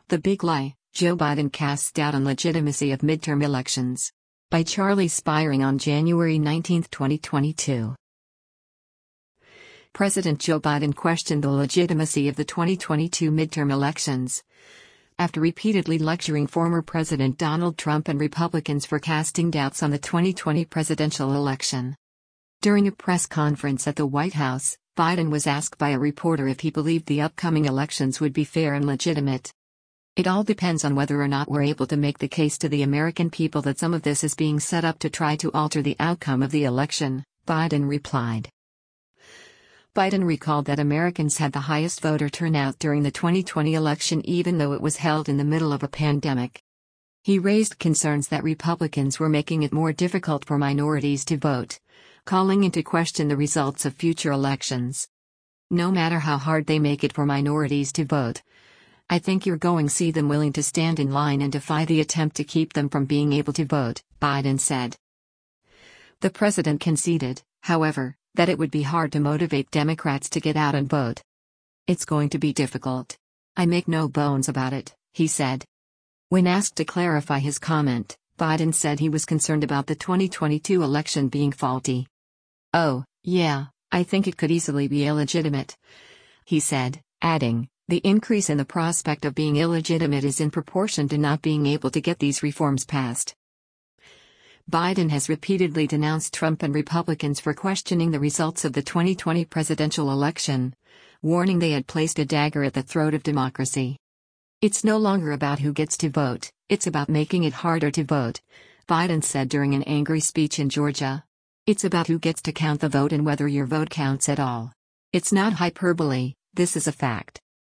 The Big Lie, Joe Biden casts doubt on legitimacy of midterm elections. By Charlie Spiring on January 19, 2022. President Joe Biden questioned the legitimacy of the 2022 midterm elections. After repeatedly lecturing former President Donald Trump and Republicans for casting doubts on the 2020 presidential election. During a press conference at the White House, Biden was asked by a reporter if he believed the upcoming elections would be fair and legitimate. It all depends on whether or not we're able to make the case to the American people that some of this is being set up to try to alter the outcome of the election, Biden replied. Biden recalled that Americans had the highest voter turnout during the 2020 election even though it was held in the middle of a pandemic. He raised concerns that Republicans were making it more difficult for minorities to vote, calling into question the results of future elections. No matter how hard they make it for minorities to vote, I think you're going to see them willing to stand in line and defy the attempt to keep them from being able to vote, Biden said. The president conceded, however, that it would be hard to motivate Democrats to get out and vote. It's going to be difficult. I make no bones about it, he said. When asked to clarify his comment, Biden said he was concerned about the 2022 election being faulty. Oh, yeah, I think it could easily be illegitimate, he said, adding, the increase in the prospect of being illegitimate is in proportion to not being able to get these reforms passed. Biden has repeatedly denounced Trump and Republicans for questioning the results of the 2020 presidential election, warning they had placed a dagger at the throat of democracy. It's no longer about who gets to vote, it's about making it harder to vote, Biden said during an angry speech in Georgia. It's about who gets to count the vote and whether your vote counts at all. It's not hyperbole, this is a fact.